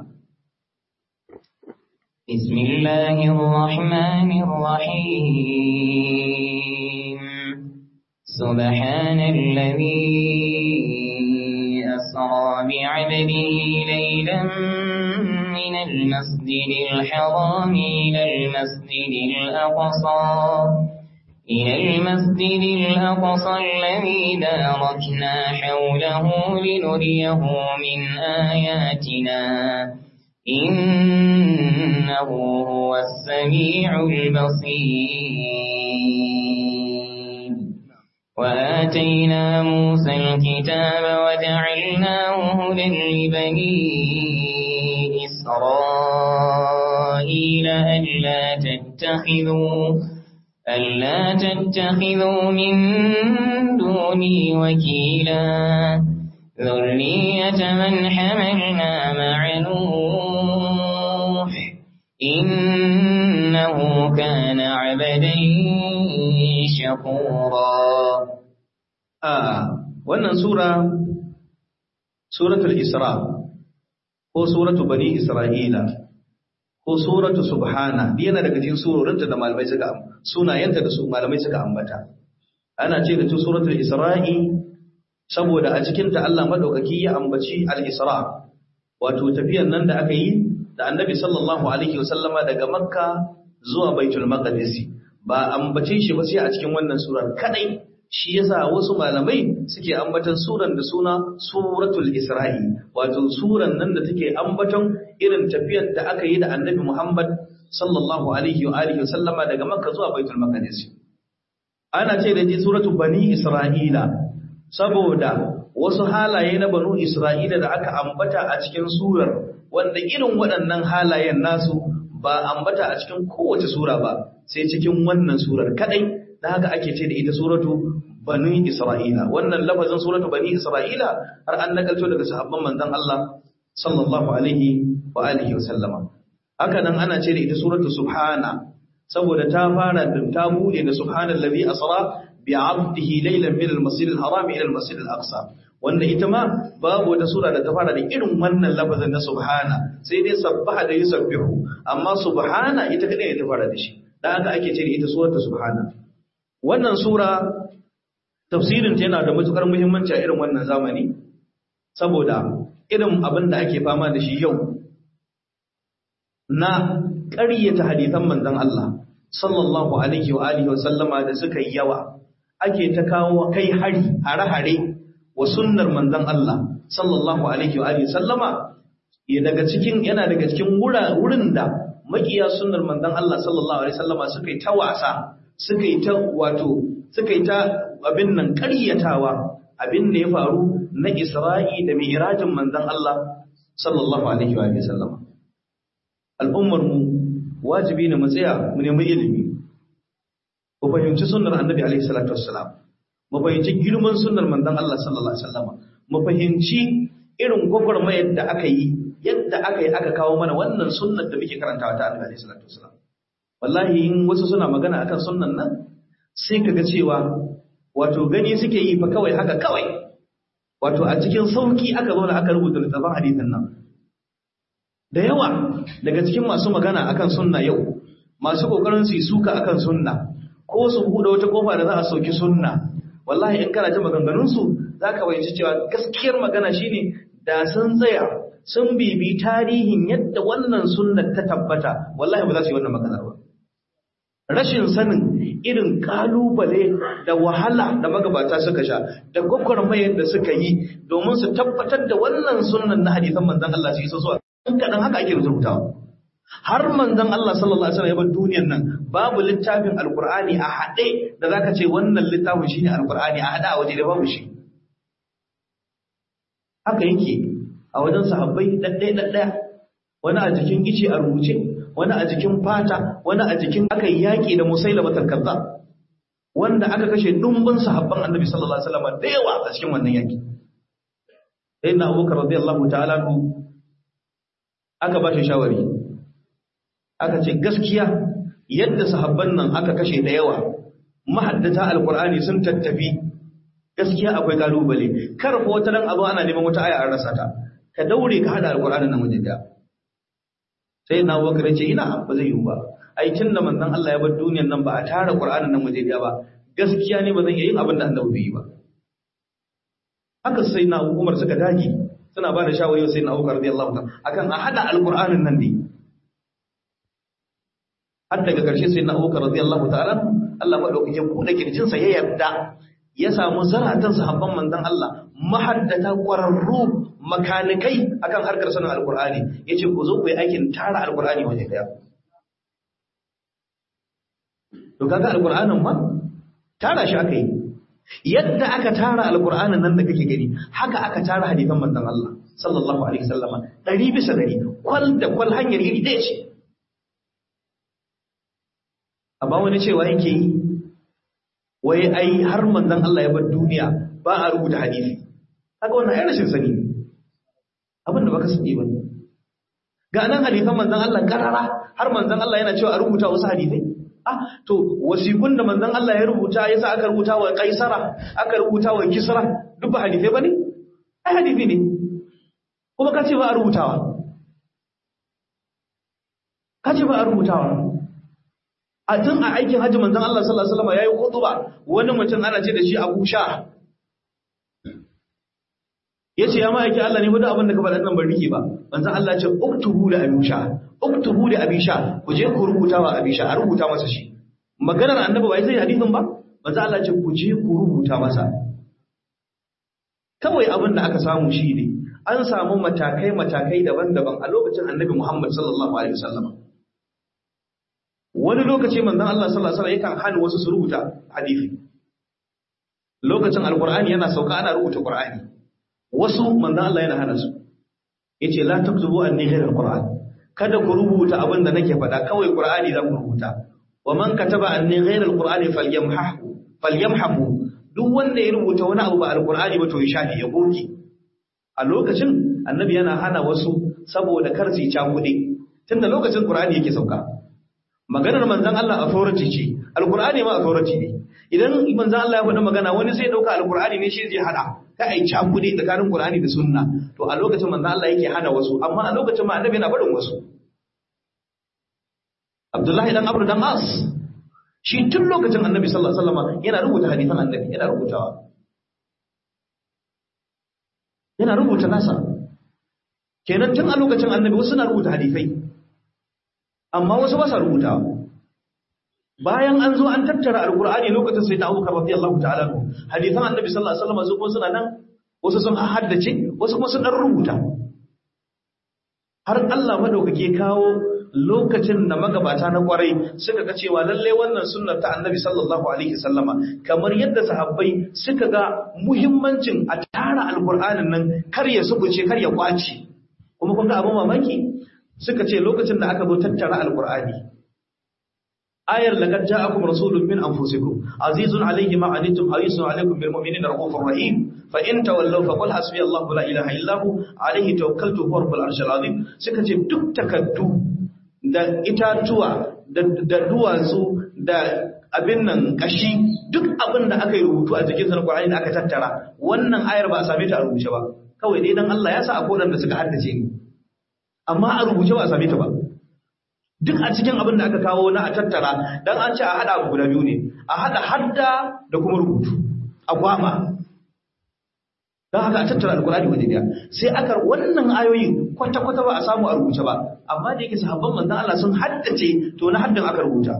bismillahir rahmanir rahim subhanallazi asra bi'abdihi laylan من المسجد الحرام إلى المسجد الأقصى الذي باركنا حوله لنريه من آياتنا إنه هو السميع البصير وآتينا موسى الكتاب وجعلناه هدى لبني إسرائيل ألا تتخذوا من دوني وكيلا ذرية من حملنا مع نوح إنه كان عبدا شكورا. wannan suratul Isra ko suratu Bani Isra'ila ko suratu Subhana yana daga cikin surorinta da malamai suka sunayenta da su malamai suka ambata. Ana ce da ta suratul Isra'i saboda a cikin ta Allah madaukaki ya ambaci al-Isra, wato tafiyan nan da aka yi da Annabi sallallahu alaihi wasallama daga Makka zuwa Baitul Maqdis. Ba ambace shi ba sai a cikin wannan surar kadai. Shi yasa wasu malamai suke ambatan suran da suna suratul Isra'i, wato suran nan da take ambaton irin tafiyar da aka yi da Annabi Muhammad sallallahu alaihi wa alihi wasallama daga Makka zuwa Baitul Maqdis. Ana ce da ji suratul Bani Isra'ila saboda wasu halaye na Banu Isra'ila da aka ambata a cikin surar, wanda irin waɗannan halayen nasu ba ambata a cikin kowace sura ba sai cikin wannan surar kadai. Da haka ake ce da ita suratu Bani Isra'ila. Wannan lafazin suratu Bani Isra'ila har an nakalto daga sahabban manzon Allah sallallahu alaihi wa alihi wa sallama. Haka nan ana ce da ita suratu Subhana saboda ta fara ta bude da subhanallazi asra bi 'abdihi laylan min al-masjid al-haram ila al-masjid al-aqsa. Wanda ita ma babu wata sura da ta fara da irin wannan lafazin na subhana, sai dai sabbaha da yusabbihu, amma subhana ita kadai ta fara da shi. Dan haka ake ce da ita suratu Subhana. Wannan sura tafsirin ta yana da matukar muhimmanci a irin wannan zamani saboda irin abin da ake fama da shi yau na ƙaryata hadisan manzon Allah sallallahu alaihi wa alihi wa sallama da suka yi yawa. Ake ta kawo kai hare-hare wa sunnar manzon Allah sallallahu alaihi wa alihi wa sallama yana daga cikin wurin da makiya sunnar manzon Allah sallallahu alaihi wa sallama suka yi ta wasa, suka yi ta abin nan ƙaryatawa abin da ya faru na Isra'i da Mi'rajin manzon Allah sallallahu alaihi wa sallam. Al'ummar mu wajibi ne mu tsaya mu nemi ilimi, mu fahimci sunnar Annabi alaihi salatu wassalam, mu fahimci girman sunnar manzon Allah sallallahu alaihi wasallam, mu fahimci irin gwagwarmayar da aka yi, yadda aka kawo mana wannan sunnar da muke karantawa ta Annabi alaihi salatu wassalam. Wallahi in wasu suna magana akan sunnan nan sai kaga cewa wato gani suke yi fa kawai haka kawai, wato a cikin sauki aka zo da aka rubuta littafin hadisin nan. Da yawa daga cikin masu magana akan sunna yau, masu kokarin su yi suka akan sunna ko su bude wata kofa da za a sauki sunna, wallahi in kana ji maganganun su zaka bayyana cewa gaskiyar magana shine da sun tsaya sun bibi tarihin yadda wannan sunnar ta tabbata, wallahi ba za su yi wannan maganar ba. Rashin sanin irin kalubale da wahala da magabata suka sha da gwagwarmayar da suka yi domin su tabbatar da wannan sunnan na hadisan manzon Allah su isa zuwa kadan haka ake rubutawa. Har manzon Allah sallallahu alaihi wasallam ya bar duniyar nan babu littafin alqur'ani a hade da zaka ce wannan littafin shine alqur'ani a hada a waje da babu shi. Haka yake a wajen sahabbai daddaya, wani a jikin ice a rubuce, wani a jikin fata, wani a jikin aka yi yaƙi da Musailamatul Kazzab, wanda aka kashe dumbin sahabban Annabi sallallahu alaihi wasallam da yawa a cikin wannan yaƙi. Sai na Abubakar radiyallahu ta'ala aka ba shi shawari, aka ce gaskiya yadda sahabban nan aka kashe da yawa, mahaddata alqur'ani sun tattafi, gaskiya akwai kalubale. Kar fa wata ran azo ana neman wata aya an rasa ta, ka daure ka hada alqur'anin nan wajen da. Sai na Abubakar ya ce ina ba zai yi ba, aikin da manzon Allah ya bar duniyar nan ba a tara Qur'anin nan waje ba, gaskiya ne ba zan yi abin da Annabi bai yi ba. Haka sai na Umar suka dage suna ba da shawari sai na Abubakar radiyallahu ta'ala akan a hada alqur'anin nan ne. Har daga karshe sai na Abubakar radiyallahu ta'ala Allah madaukakin buɗe kirjinsa ya yarda ya samu zaratan sahabban manzon Allah mahaddata ƙwararru makanikai akan harkar sanin alqur'ani, yace ku zo ku yi aikin tara alqur'ani waje daya. To kaga alqur'anin ma tara shi aka yi, yadda aka tara alqur'anin nan da kake gani haka aka tara hadisan manzon Allah sallallahu alaihi wasallama 100% kwal da kwal hanyar iri ɗaya ce. Amma wani cewa yake yi wai ai har manzon Allah ya bar duniya ba a rubuta hadisi. Kaga wannan ai rashin sani ne, abin da baka sani ba. Ga nan hadisan manzon Allah karara har manzon Allah yana cewa a rubuta wasu hadisai. To wasiƙun da manzon Allah ya rubuta yasa aka rubuta wa Kaisara, aka rubuta wa Kisra, duk ba hadisai bane? Ai hadisi ne. Kuma kace ba a rubutawa. Kace ba a rubutawa. A tun a aikin hajji manzon Allah sallallahu alaihi wasallam yayi khutba, wani mutum ana ce da shi Abu Sha. Yace ya ma'aiki Allah ne ba duk abin da ka faɗa nan ban rike ba. Manzon Allah ya ce uktubu da Abu Sha. Uktubu da Abi Sha, ku je ku rubuta wa Abi Sha, a rubuta masa shi. Maganar annabi bai sai hadisin ba? Manzo Allah ce ku je ku rubuta masa. Kawai abin da aka samu shi ne an samu matakai daban-daban a lokacin Annabi Muhammad sallallahu alaihi wasallam. Wani lokaci manzon Allah sallallahu alaihi wasallam yakan hana wasu su rubuta hadisi. Lokacin Alqur'ani yana sauka ana rubuta Qur'ani. Wasu manzon Allah yana hana su. Yace la taktubu anni ghayra al-Qur'an. Kada ku rubuta abin da nake faɗa, kawai Qur'ani za ku rubuta. Wa man kataba anni ghayra al-Qur'ani falyamhahu. Duk wanda ya rubuta wani abu ba al-Qur'ani ba to ya shafi ya goge. A lokacin Annabi yana hana wasu saboda kar su cakude. Tunda lokacin Qur'ani yake sauka. Maganar manzon Allah authority ce, al-Qur'ani ma authority ne. Idan manzon Allah ya faɗa magana wani sai dauka al-Qur'ani ne shi zai hada. Ka ai cakude tsakanin Qur'ani da Sunna. To a lokacin manzon Allah yake hana wasu, amma a lokacin ma Annabi yana barin wasu. Abdullahi dan Amr dan As shi tun lokacin Annabi sallallahu alaihi wasallam yana rubuta hadisan Annabi, yana rubutawa. Yana rubuta nasa. Kenan tun a lokacin Annabi wasu na rubuta hadisai. Amma wasu ba sa rubutawa. Bayan an zo an tattara Al-Qur'ani lokacin Sayyidina Abu Bakar radiyallahu ta'ala anhu, hadisan Annabi sallallahu alaihi wasallam su kuma suna nan, wasu sun haddace, wasu kuma sun dan rubuta. Har Allah madaukake kawo lokacin da magabata na kwarai suka ga cewa lalle wannan sunnar ta Annabi sallallahu alaihi wasallama kamar yadda sahabbai suka ga muhimmancin a tara alqur'anin nan kar ya subuce kar ya kwaci. Kuma kun ga abin mamaki suka ce lokacin da aka zo tattara alqur'ani ayar laqad ja'akum rasulun min anfusikum azizun alayhi ma anittum harisun alaykum bil mu'minina raufur rahim fa in tawallaw fa qul hasbiyallahu la ilaha illa hu alayhi tawakkaltu wa rabbul arshil azim. Suka ce duk takaddu da itatuwa da duwatsu da abin nan kashi duk abin da aka yi rubutu a jikin sanar Qur'ani da aka tattara wannan ayar ba a same ta a rubuce ba, kawai dai dan Allah ya sa akwai wanda suka haddace ni, amma a rubuce ba a same ta ba. Duk a cikin abin da aka kawo na a tattara dan an ce a hada abu guda biyu ne, a hada hadda da kuma rubutu a gwama. Don haka a tattara alkurani waje daya sai aka wannan ayoyin kwata-kwata ba a samu a rubuce ba, amma da yake sahabban manzon Allah sun haddace to na haddan aka rubuta.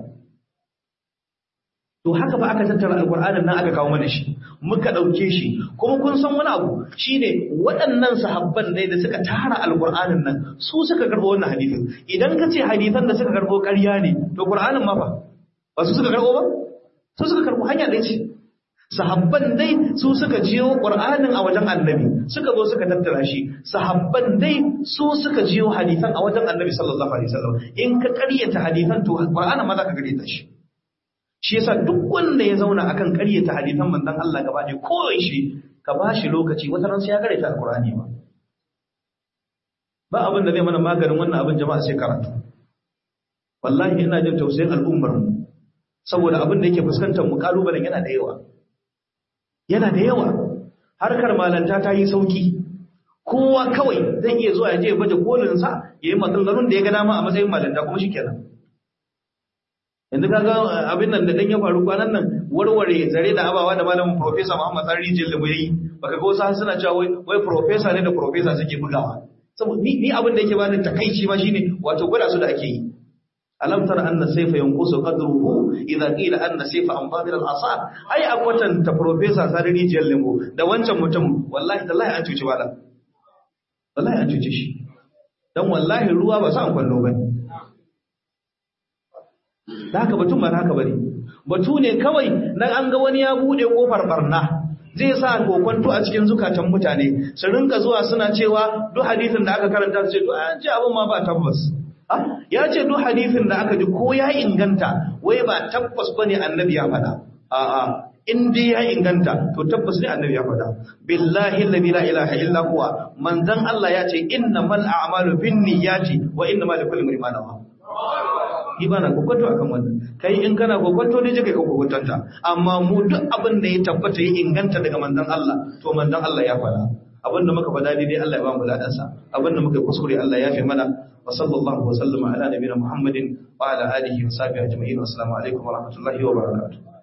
To haka ba aka tattara alkur'anin nan aka kawo mana shi muka dauke shi. Kuma kun san wani abu shine waɗannan sahabban ne da suka tara alkur'anin nan su suka karbo wannan hadisin. Idan ka ce hadisan da suka karbo ƙarya ne to qur'anin ma ba su suka karbo ba, su suka karbo hanya ɗaya ce. Sahabban dai su suka jiyo Qur'anin a wajen Annabi suka zo suka tattara shi, sahabban dai su suka jiyo hadisan a wajen Annabi sallallahu alaihi wasallam. In ka ƙaryata hadisan to Qur'anin ma za ka ƙaryata shi. Shi yasa duk wanda ya zauna akan ƙaryata hadisan manzon Allah gaba ɗaya koyi shi ka bashi lokaci wata ran sai ya ƙaryata Al-Qur'ani ba abin da zai mana maganin wannan abin jama'a sai karatu. Wallahi ina jin tausayin al'ummar mu saboda abin da yake fuskantar mu kalubalen yana da yawa. Yana da yawa, harkar malanta ta yi sauki, kowa kawai zai iya zuwa ya je baje kolinsa ya yi maganganun da ya ga dama a matsayin malanta kuma shi kenan. Yanzu kaga abin nan da dan ya faru kwanan nan warware zare da abawa da malamin Professor Muhammad Sani Rijal da yayi, baka ga wasu suna cewa wai professor ne da professor suke bugawa. Saboda ni abin da yake bani takeici ma shine wato gwada su da ake yi. Alam tara anna sayfa yanqusu qadruhu idha qila anna sayfa anfadir al-asar. Ai akwatan ta professor Sani Rijal Lemo da wancan mutum wallahi tallahi an cuci wala. Wallahi an cuci shi. Dan wallahi ruwa ba sa an kwallo bane. Da haka batun ba haka bane. Batu ne kawai nan an ga wani ya bude kofar barna zai sa kokonto a cikin zukatan mutane su rinka zuwa suna cewa duk hadisin da aka karanta su ce to an ce abin ma ba tabbas. Ya ce duk hadisin da aka ji ko ya inganta wai ba tabbas bane annabi ya faɗa. A'a, in dai ya inganta to tabbas ne annabi ya faɗa. Billahi alladhi la ilaha illa huwa, manzon Allah ya ce innamal a'malu binniyati wa innamal likulli imrin ma nawa. Ibana kokonto akan wannan. Kai in kana kokonto ne je kai kokontonta, amma mu duk abin da ya tabbata ya inganta daga manzon Allah to manzon Allah ya faɗa. Abin da muka faɗa daidai Allah ya ba mu ladansa, abin da muka kuskure Allah ya fi mana. Wa sallallahu wa sallama ala nabiyina Muhammadin wa ala alihi wa sahbihi ajma'in. Assalamu alaikum wa rahmatullahi wa barakatuh.